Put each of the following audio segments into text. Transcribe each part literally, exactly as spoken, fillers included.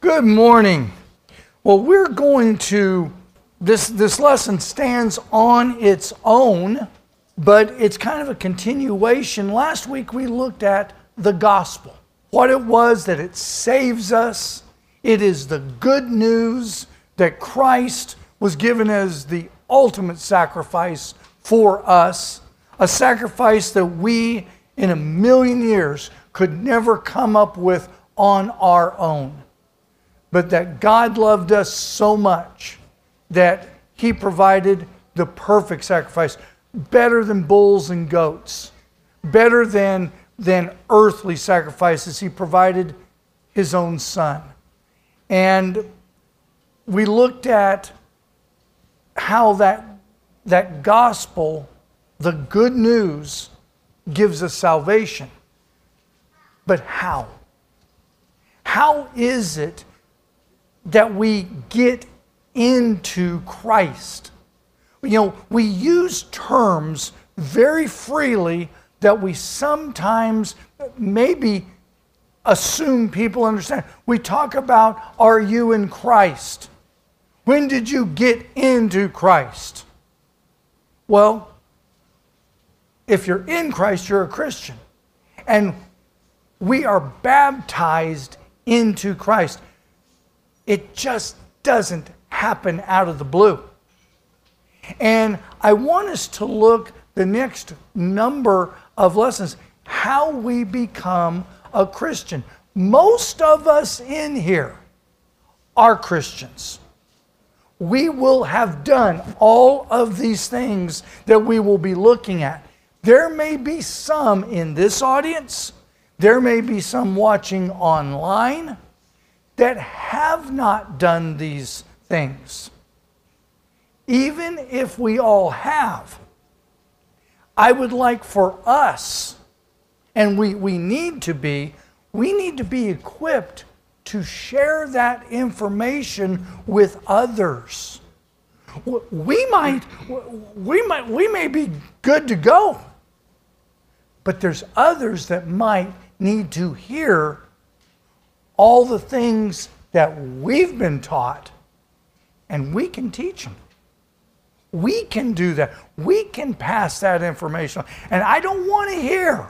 Good morning. Well, we're going to, this, this lesson stands on its own, but it's kind of a continuation. Last week we looked at the gospel, what it was that it saves us. It is the good news that Christ was given as the ultimate sacrifice for us, a sacrifice that we in a million years could never come up with on our own. But that God loved us so much that He provided the perfect sacrifice, better than bulls and goats, better than, than earthly sacrifices. He provided His own Son. And we looked at how that, that gospel, the good news, gives us salvation. But how? How is it that we get into Christ? You know, we use terms very freely that we sometimes maybe assume people understand. We talk about, are you in Christ? When did you get into Christ? Well, if you're in Christ, you're a Christian. And we are baptized into Christ. It just doesn't happen out of the blue. And I want us to look the next number of lessons, how we become a Christian. Most of us in here are Christians. We will have done all of these things that we will be looking at. There may be some in this audience, there may be some watching online that have not done these things. Even if we all have, I would like for us, and we, we need to be, we need to be equipped to share that information with others. We might, we might, we may be good to go, but there's others that might need to hear all the things that we've been taught, and we can teach them. We can do that. We can pass that information on. And I don't want to hear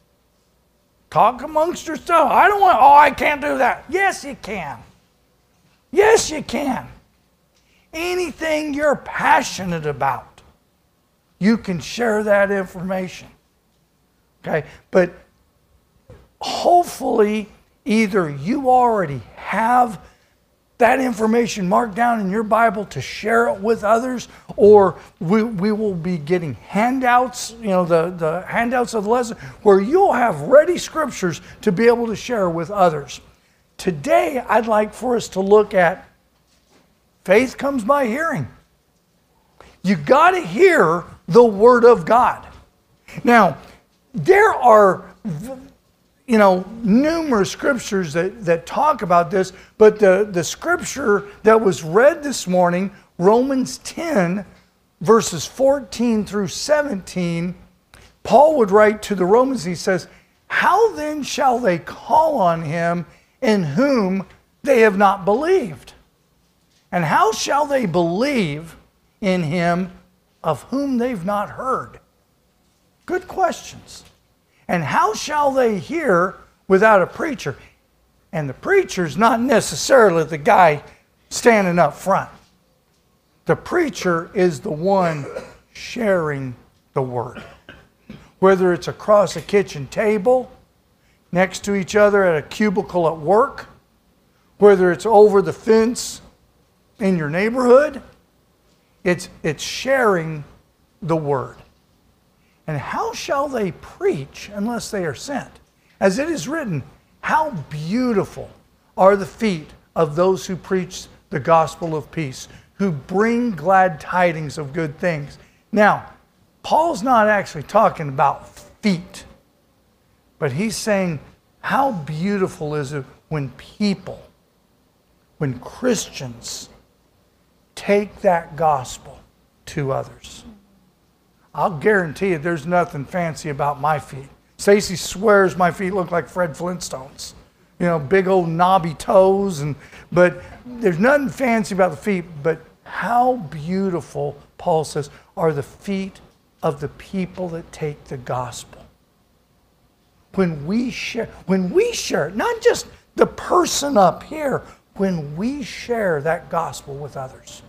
talk amongst yourselves. I don't want, oh, I can't do that. Yes, you can. Yes, you can. Anything you're passionate about, you can share that information. Okay? But hopefully, either you already have that information marked down in your Bible to share it with others, or we, we will be getting handouts, you know, the, the handouts of the lesson, where you'll have ready scriptures to be able to share with others. Today, I'd like for us to look at faith comes by hearing. You got to hear the Word of God. Now, there are, you know, numerous scriptures that, that talk about this, but the, the scripture that was read this morning, Romans ten, verses fourteen through seventeen, Paul would write to the Romans, he says, how then shall they call on him in whom they have not believed? And how shall they believe in him of whom they've not heard? Good questions. And how shall they hear without a preacher? And the preacher's not necessarily the guy standing up front. The preacher is the one sharing the word. Whether it's across a kitchen table, next to each other at a cubicle at work, whether it's over the fence in your neighborhood, it's, it's sharing the word. And how shall they preach unless they are sent? As it is written, how beautiful are the feet of those who preach the gospel of peace, who bring glad tidings of good things. Now, Paul's not actually talking about feet, but he's saying, how beautiful is it when people, when Christians take that gospel to others. I'll guarantee you there's nothing fancy about my feet. Stacy swears my feet look like Fred Flintstone's. you know, big old knobby toes, and but there's nothing fancy about the feet. But how beautiful, Paul says, are the feet of the people that take the gospel. When we share, when we share, not just the person up here, when we share that gospel with others.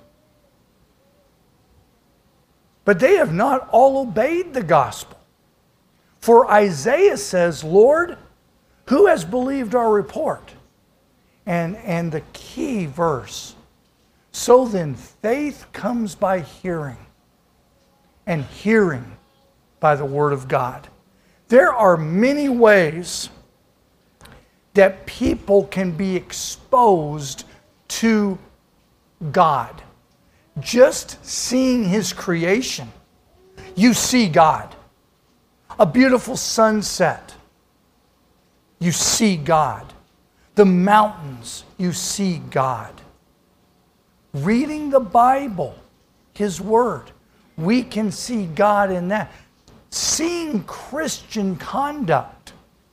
But they have not all obeyed the gospel. For Isaiah says, Lord, who has believed our report? And, and the key verse, so then faith comes by hearing, and hearing by the word of God. There are many ways that people can be exposed to God. Just seeing His creation, you see God. A beautiful sunset, you see God. The mountains, you see God. Reading the Bible, His Word, we can see God in that. Seeing Christian conduct.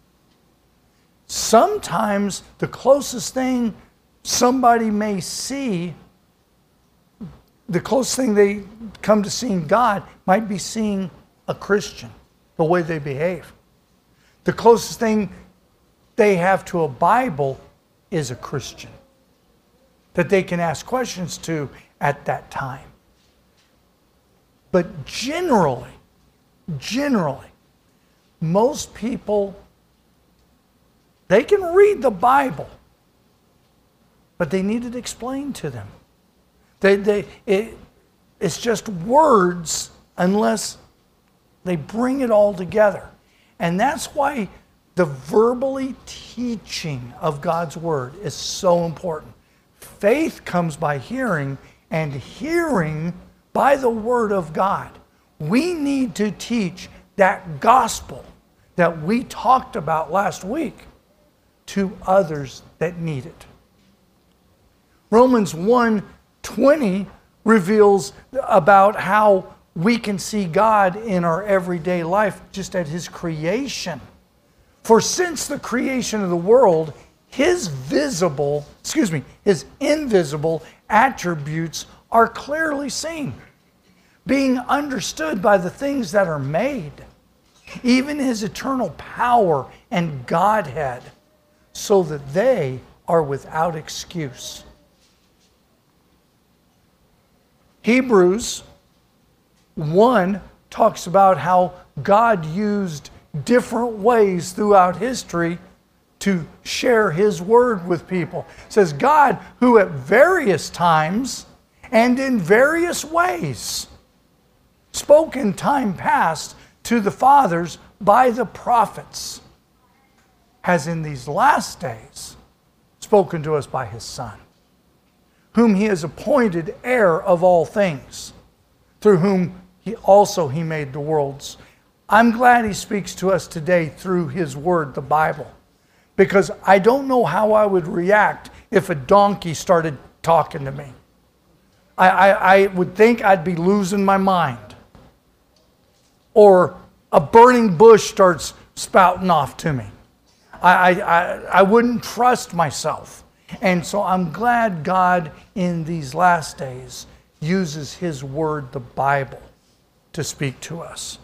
Sometimes the closest thing somebody may see, the closest thing they come to seeing God might be seeing a Christian, the way they behave. The closest thing they have to a Bible is a Christian that they can ask questions to at that time. But generally, generally, most people, they can read the Bible, but they need it explained to them. They, they, it, it's just words unless they bring it all together. And that's why the verbally teaching of God's Word is so important. Faith comes by hearing, and hearing by the Word of God. We need to teach that gospel that we talked about last week to others that need it. Romans one twenty reveals about how we can see God in our everyday life just at His creation. For since the creation of the world, His visible, excuse me, His invisible attributes are clearly seen, being understood by the things that are made, even His eternal power and Godhead, so that they are without excuse. Hebrews one talks about how God used different ways throughout history to share His Word with people. It says, God, who at various times and in various ways spoke in time past to the fathers by the prophets, has in these last days spoken to us by His Son, whom He has appointed heir of all things, through whom He also He made the worlds. I'm glad He speaks to us today through His Word, the Bible, because I don't know how I would react if a donkey started talking to me. I, I, I would think I'd be losing my mind. Or a burning bush starts spouting off to me. I, I, I wouldn't trust myself. And so I'm glad God in these last days uses His Word, the Bible, to speak to us.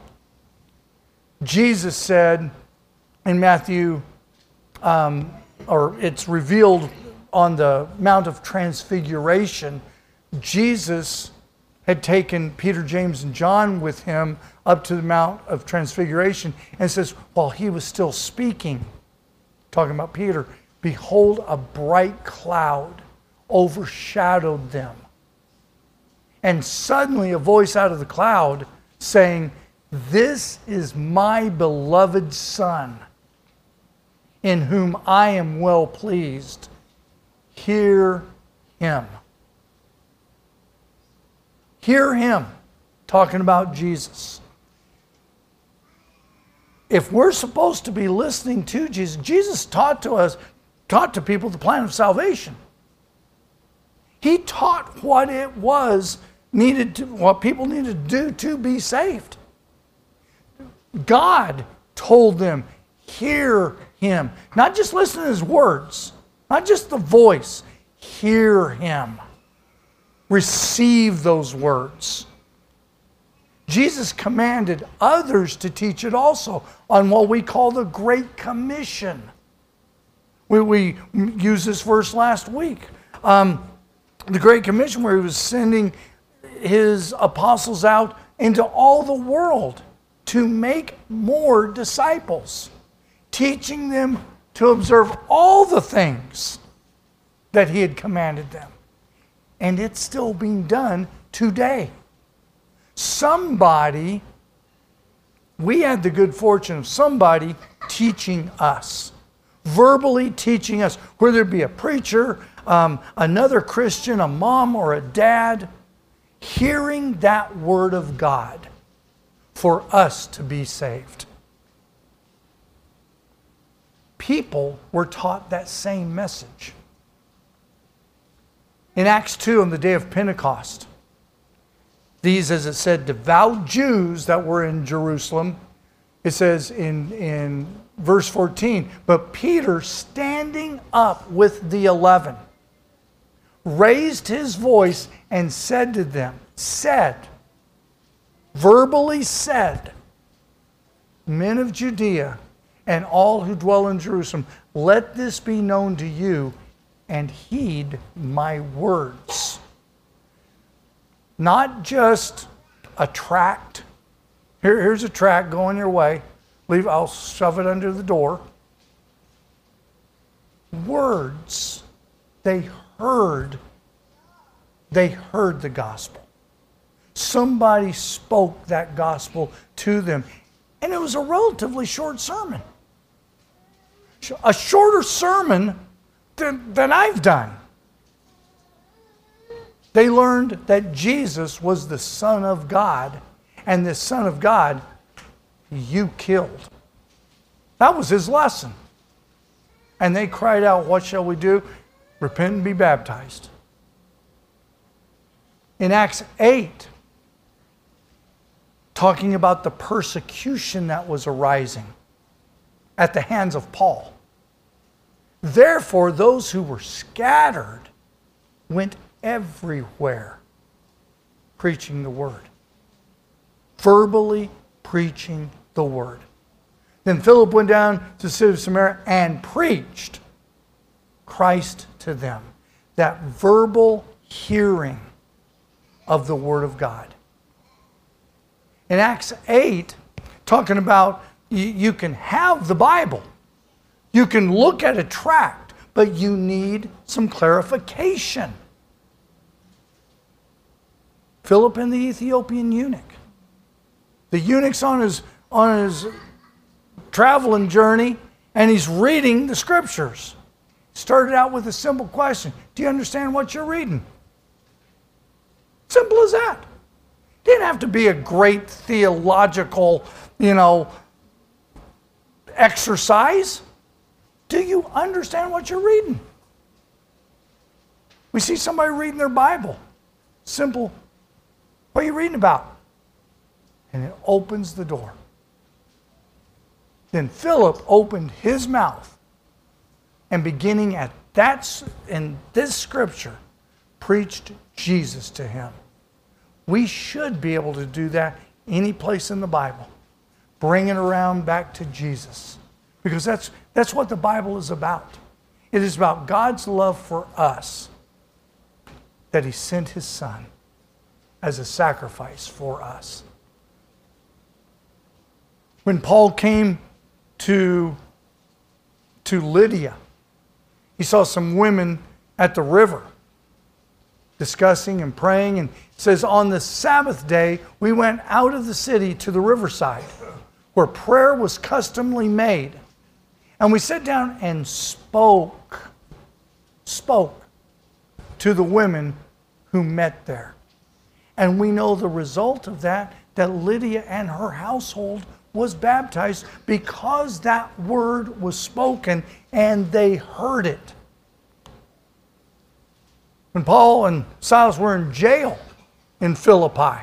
Jesus said in Matthew, um, or it's revealed on the Mount of Transfiguration, Jesus had taken Peter, James, and John with Him up to the Mount of Transfiguration, and says, while He was still speaking, talking about Peter, behold, a bright cloud overshadowed them. And suddenly a voice out of the cloud saying, this is my beloved Son, in whom I am well pleased. Hear Him. Hear Him, talking about Jesus. If we're supposed to be listening to Jesus, Jesus taught to us, taught to people the plan of salvation. He taught what it was needed to, what people needed to do to be saved. God told them, hear Him. Not just listen to His words, not just the voice. Hear Him. Receive those words. Jesus commanded others to teach it also on what we call the Great Commission. We, we used this verse last week. Um, the Great Commission, where He was sending His apostles out into all the world to make more disciples, teaching them to observe all the things that He had commanded them. And it's still being done today. Somebody, we had the good fortune of somebody teaching us, verbally teaching us, whether it be a preacher, um, another Christian, a mom or a dad, hearing that word of God for us to be saved. People were taught that same message. In Acts two, on the day of Pentecost, these, as it said, devout Jews that were in Jerusalem, it says in, in verse fourteen, but Peter, standing up with the eleven, raised his voice and said to them, said, verbally said, men of Judea and all who dwell in Jerusalem, let this be known to you and heed my words. Not just a tract. Here, here's a tract going your way. Leave, I'll shove it under the door. Words. They heard. They heard the gospel. Somebody spoke that gospel to them. And it was a relatively short sermon. A shorter sermon than, than I've done. They learned that Jesus was the Son of God, and the Son of God you killed. That was His lesson. And they cried out, what shall we do? Repent and be baptized. In Acts eight, talking about the persecution that was arising at the hands of Paul. Therefore, those who were scattered went everywhere preaching the word. Verbally preaching the word. Then Philip went down to the city of Samaria and preached Christ to them. That verbal hearing of the word of God. In Acts eight, talking about you, you can have the Bible. You can look at a tract, but you need some clarification. Philip and the Ethiopian eunuch. The eunuch's on his, on his traveling journey, and he's reading the scriptures. Started out with a simple question. Do you understand what you're reading? Simple as that. Didn't have to be a great theological, you know, exercise. Do you understand what you're reading? We see somebody reading their Bible. Simple. What are you reading about? And it opens the door. Then Philip opened his mouth, and beginning at that, in this scripture, preached Jesus to him. We should be able to do that any place in the Bible. Bring it around back to Jesus. Because that's, that's what the Bible is about. It is about God's love for us, that He sent His Son as a sacrifice for us. When Paul came to, to Lydia, he saw some women at the river discussing and praying, and it says, on the Sabbath day, we went out of the city to the riverside, where prayer was customly made. And we sat down and spoke, spoke to the women who met there. And we know the result of that, that Lydia and her household was baptized because that word was spoken and they heard it. When Paul and Silas were in jail in Philippi,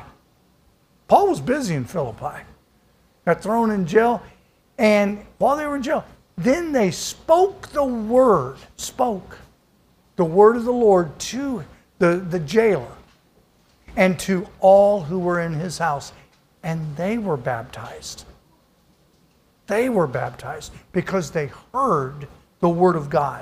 Paul was busy in Philippi, got thrown in jail, and while they were in jail, Then they spoke the word, spoke the word of the Lord to the, the jailer and to all who were in his house. And they were baptized. They were baptized because they heard the word of God.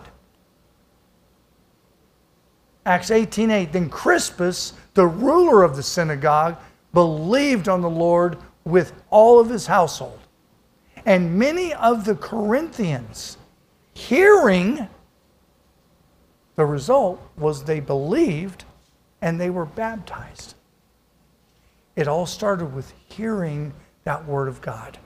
Acts eighteen eight, then Crispus, the ruler of the synagogue, believed on the Lord with all of his household. And many of the Corinthians, hearing, the result was they believed and they were baptized. It all started with hearing that word of God.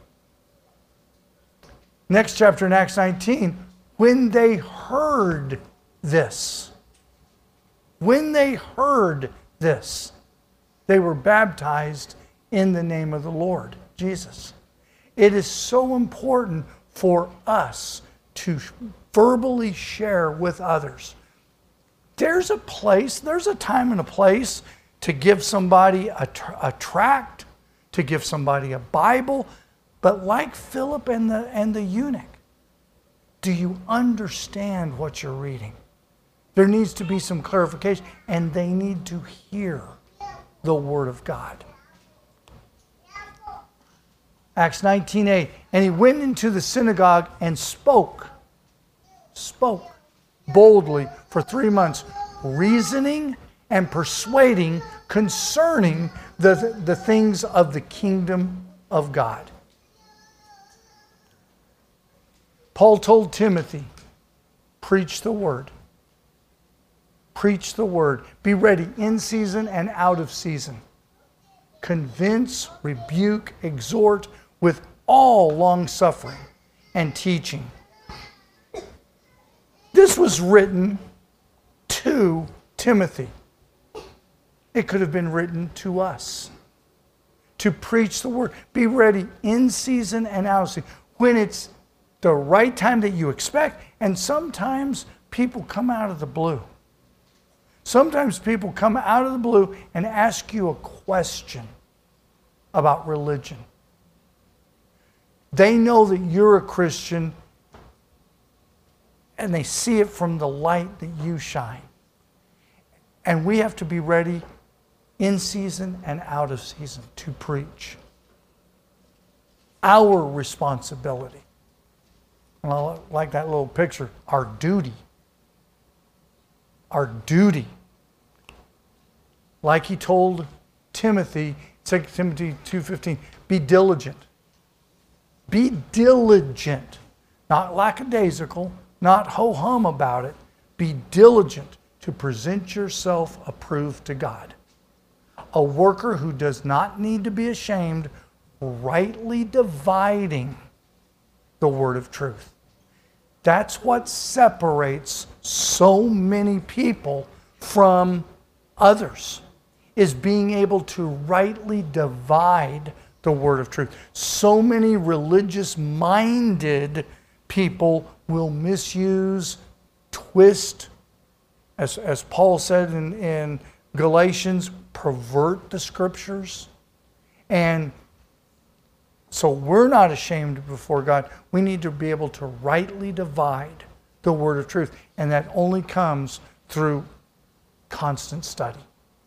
Next chapter in Acts nineteen, when they heard this, when they heard this, they were baptized in the name of the Lord Jesus. It is so important for us to verbally share with others. There's a place, there's a time and a place to give somebody a, a tract, to give somebody a Bible, but like Philip and the, and the eunuch, do you understand what you're reading? There needs to be some clarification, and they need to hear the word of God. Acts nineteen eight, and he went into the synagogue and spoke, spoke boldly for three months, reasoning and persuading concerning the, the things of the kingdom of God. Paul told Timothy, preach the word. Preach the word. Be ready in season and out of season. Convince, rebuke, exhort with all long-suffering and teaching. This was written to Timothy. It could have been written to us. To preach the word. Be ready in season and out of season. When it's the right time that you expect. And sometimes people come out of the blue. Sometimes people come out of the blue and ask you a question about religion. They know that you're a Christian and they see it from the light that you shine. And we have to be ready in season and out of season to preach. Our responsibility. And I like that little picture. Our duty. Our duty. Like he told Timothy, Second Timothy two fifteen, be diligent. Be diligent. Not lackadaisical, not ho-hum about it. Be diligent to present yourself approved to God. A worker who does not need to be ashamed, rightly dividing the word of truth. That's what separates so many people from others, is being able to rightly divide the word of truth. So many religious-minded people will misuse, twist, as, as Paul said in, in Galatians, pervert the scriptures. And so we're not ashamed before God. We need to be able to rightly divide the word of truth. And that only comes through constant study.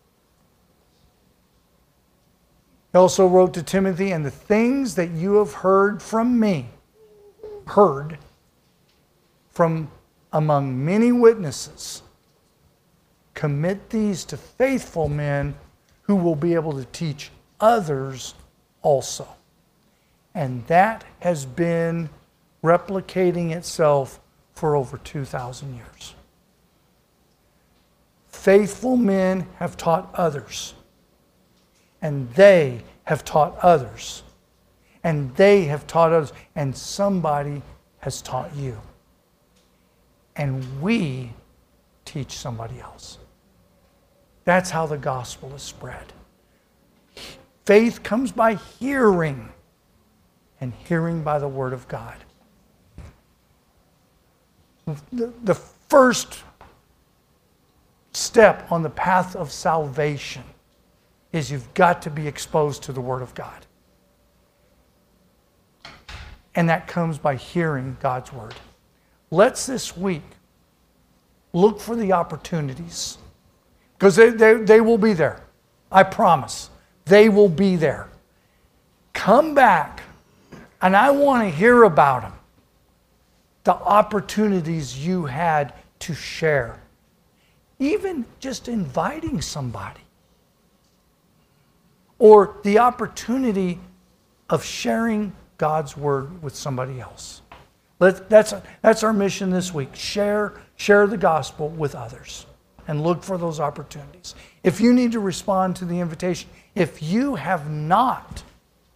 He also wrote to Timothy, and the things that you have heard from me, heard from among many witnesses, commit these to faithful men who will be able to teach others also. And that has been replicating itself for over two thousand years. Faithful men have taught others. And they have taught others. And they have taught others. And somebody has taught you. And we teach somebody else. That's how the gospel is spread. Faith comes by hearing, and hearing by the word of God. The, the first step on the path of salvation is you've got to be exposed to the word of God. And that comes by hearing God's word. Let's this week look for the opportunities. Because they, they, they will be there. I promise. They will be there. Come back, and I want to hear about them. The opportunities you had to share. Even just inviting somebody. Or the opportunity of sharing God's word with somebody else. Let, that's, that's our mission this week. Share, share the gospel with others. And look for those opportunities. If you need to respond to the invitation, if you have not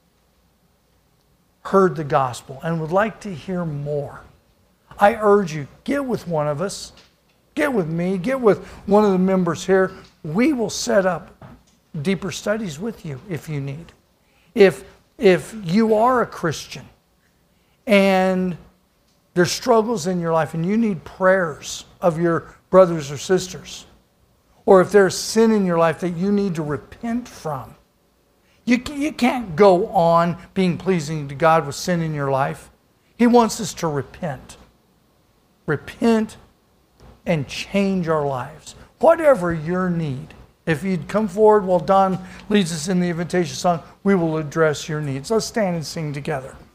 heard the gospel and would like to hear more, I urge you, get with one of us. Get with me. Get with one of the members here. We will set up deeper studies with you if you need. If, if you are a Christian and there's struggles in your life and you need prayers of your brothers or sisters, or if there's sin in your life that you need to repent from, you, you can't go on being pleasing to God with sin in your life. He wants us to repent. Repent and change our lives. Whatever your need, if you'd come forward while Don leads us in the invitation song, we will address your needs. Let's stand and sing together.